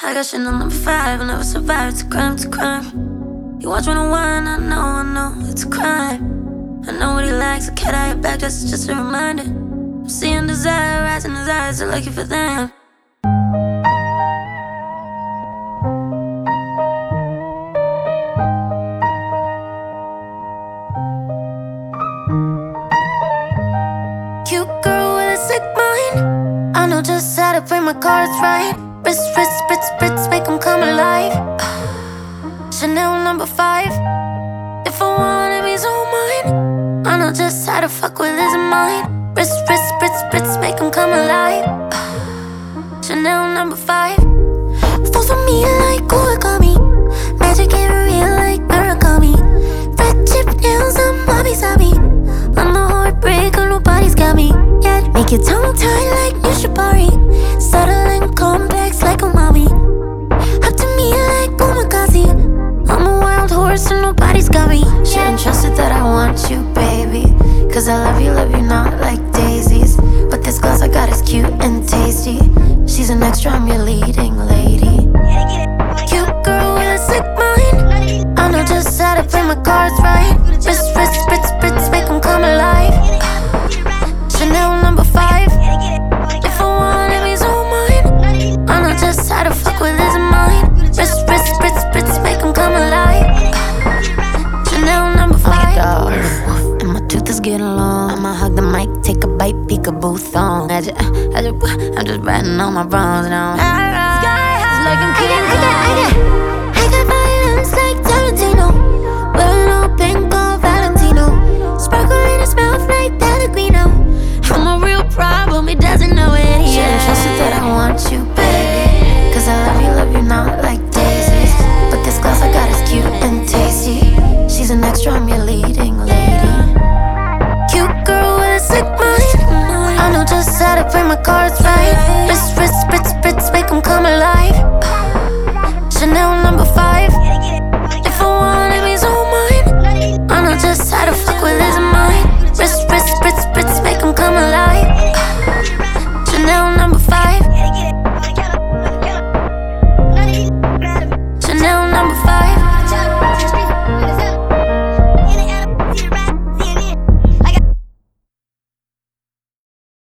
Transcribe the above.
I got Chanel #5, I'll never survive, it's a crime, it's a crime. You watch 101, I know, it's a crime. I know what he likes, a cat eye back, that's just a reminder. I'm seeing desire rise in his eyes, I'm lucky for them. Cute girl with a sick mind, I know just how to play my cards right. Wrist, spritz, make them come alive. Chanel #5, if I want him, he's all mine. I know just how to fuck with his mind. Wrist, spritz, make him come alive. Chanel #5, fall for me like origami. Magic ain't real like Murakami. Red chip nails, I'm wabi-sabi. I'm the heartbreaker, nobody's got me yet. Make your tongue tied like new Shibari. Subtle and complex like umami. Up to me like Omakase. I'm a wild horse and nobody's got me. Shouldn't trust it that I want you, baby. Cause I love you not like daisies. But this glass I got is cute and tasty. She's an extra, I'm your leading lady. Cute girl with a sick mind, I know just how to play my cards right. Wrist, spritz, make them come alive. Chanel #5, if I want him, he's all mine. I know just how to fuck with his mind. Wrist, spritz, make him come alive. Chanel #5, and my tooth is getting long. I'ma hug the mic, take a bite, peekaboo thong. I'm just riding on my bronze now. It's like I'm King Kong. I got violence like Tarantino. Wearing all pink on Valentino. Sparkle in his mouth like Pellegrino. I'm a real problem, he doesn't know it yet. Shouldn't trust it that I want you, baby. Cause I love you not like daisies. But this glass I got is cute and tasty. She's an extra, I'm your leading lady. Cute girl with a sick mind, I know just how to play my cards right. Wrist, spritz, make them come alive. Chanel